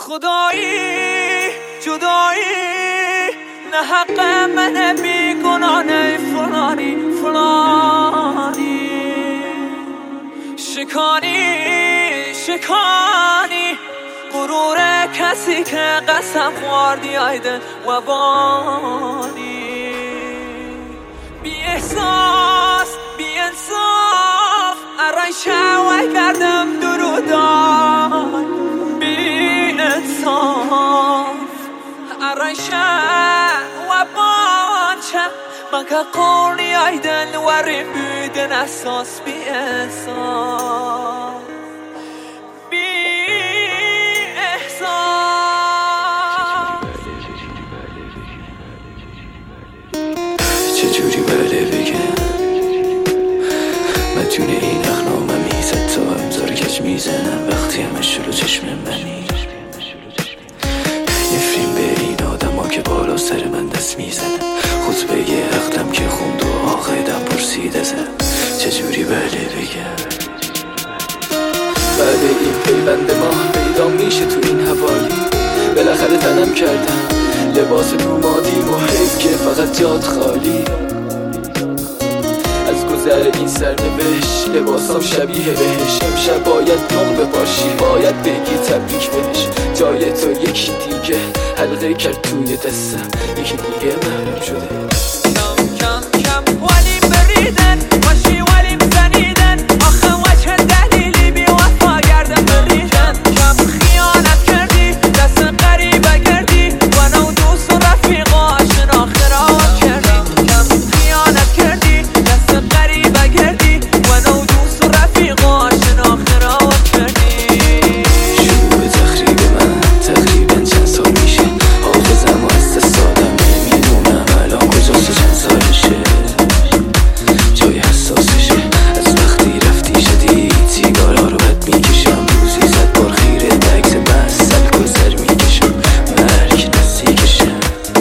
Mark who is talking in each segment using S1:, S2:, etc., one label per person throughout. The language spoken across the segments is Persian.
S1: خدایی جدایی نه حق من بیگناه نه فلانی شکانی غرور کسی که قسم خوردی ایدن و بانی بی احساس بی انصاف ارای شوی کردم درودان بی انصاف ارای شوی بانچه من که قولی ایدن وریم بودن اساس بی انصاف
S2: چجوری بله بگم مدیون این اخنامم میزد تا امضا رو کج میزنم وقتی همه شروع چشم منی نفرین به این آدم ها که بالا سر من دست میزنم خطبه عقدم که خوند و آقایدم پرسید ازم چجوری بله بگم
S3: بعد این پیوند ما پیدا میشه تو این حوالی بالاخره تنم کردم لباس نومادیم و حیف که فقط جاد خالی از گذر این سرنوشت لباسام شبیه بهش امشب باید نقل بپاشی باید بگی تبریک بهش جای تو یکی دیگه حلقه کرد توی دستم یکی دیگه محرم شده
S1: کم ولی بریدن باشی ولی بزنیدن آخه وجه دلیلی بی وفا گردن بریدن کم خیانت کردی دست قریبه گردی و نو دوست و رفیق و آشنا خراب کردی کم خیانت کردی دست قریبه گردی و نو دوست و رفیق و آشنا خراب کردی
S2: شروع تخریب من تقریبا چند سال میشه حافظم و از دست آدم نمیدونم الان کجاست و چند سالشه جای حساسشه از وقتی رفتی شدید سیگارا رو بد میکشم روزی 100 بار خیره بگز مسل گذر میکشم مرگ نزدیکشم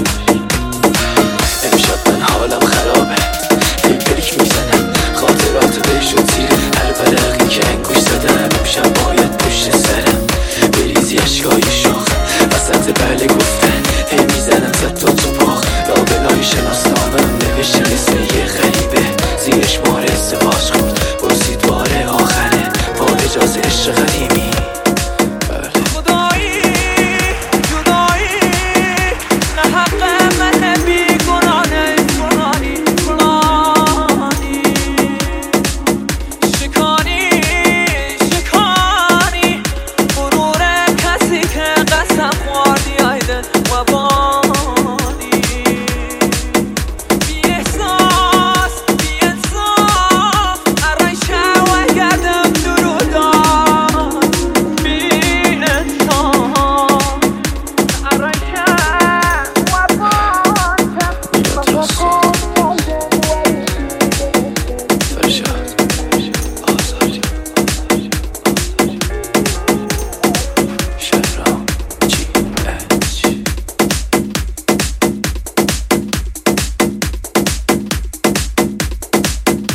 S2: امشب من حالم خرابه هی پلیک میزنم خاطرات بهش و زیر هر برقی که انگوش زدم امشب باید پشت سرم بریزی اشکای شاخ وسط بله گفتن هی میزنم 100 تا